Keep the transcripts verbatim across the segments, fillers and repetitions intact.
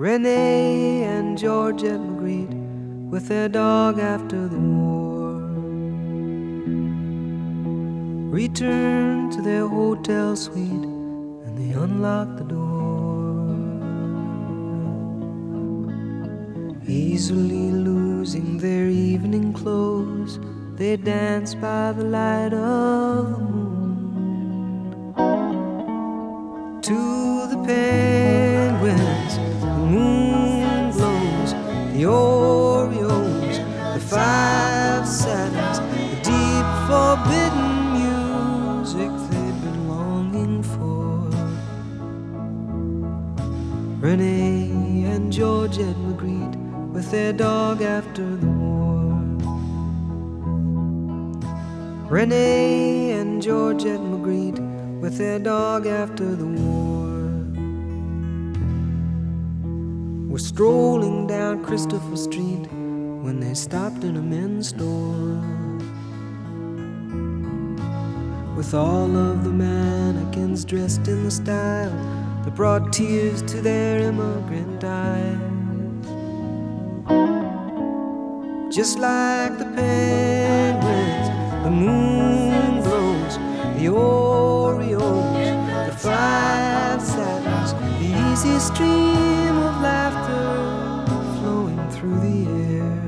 Renee and Georgette Magritte with their dog after the war returned to their hotel suite and they unlocked the door. Easily losing their evening clothes, they danced by the light of the moon. To the penguins, the moon glows, the Oreos, the five satins, the deep forbidden music they'd been longing for. Renee and Georgette Magritte with their dog after the war. Renee and Georgette Magritte with their dog after the war were strolling down Christopher Street when they stopped in a men's store. With all of the mannequins dressed in the style that brought tears to their immigrant eyes. Just like the penguins, the moon glows, the Oreos, the five satins, the easy stream of laughter flowing through the air.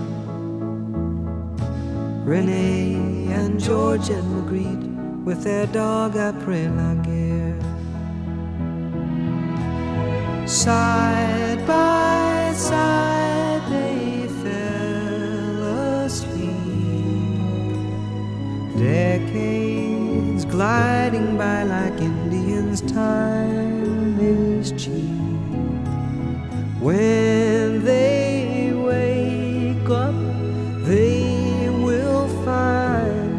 Renee and Georgette Magritte with their dog après la guerre. Side by side they fell asleep, decades gliding by like Indians, time is cheap. When they wake up, they will find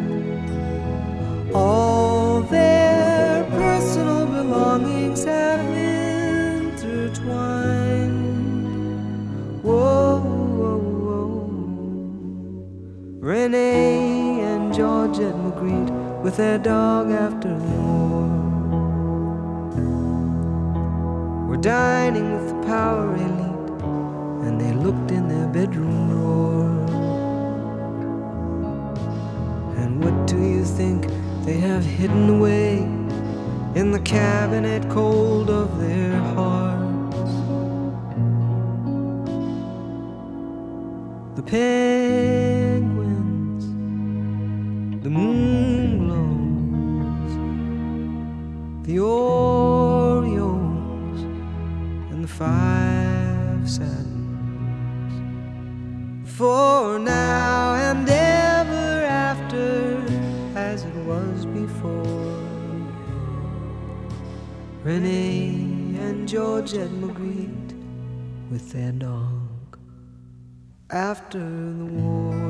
all their personal belongings have intertwined. Whoa, whoa, whoa. Renee and Georgette Magritte with their dog after the war were dining with the power elite, and they looked in their bedroom drawer. And what do you think they have hidden away in the cabinet cold of their hearts? The penguins, the moon glows, the Oreos, and the five satins. For now and ever after, as it was before, Renee and Georgette Magritte with their dog after the war.